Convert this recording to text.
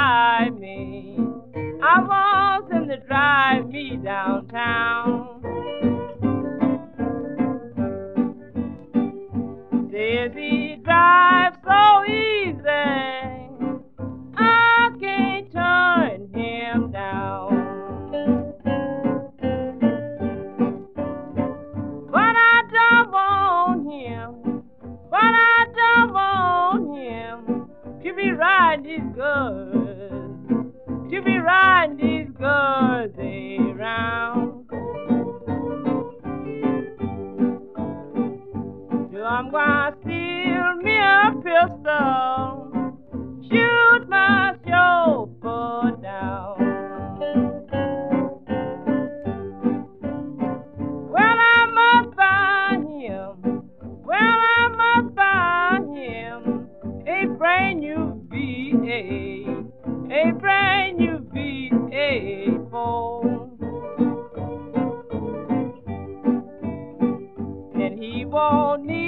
drive me. I want him to drive me downtown. Says he drives so easy, I can't turn him down. But I don't want him, but I don't want him to be riding these girls, to be riding these girls around. So I'm gonna steal me a pistol, shoot my chauffeur down. Well, I must find him, well, I must find him a brand new V8, a brand new V8 phone. And he won't need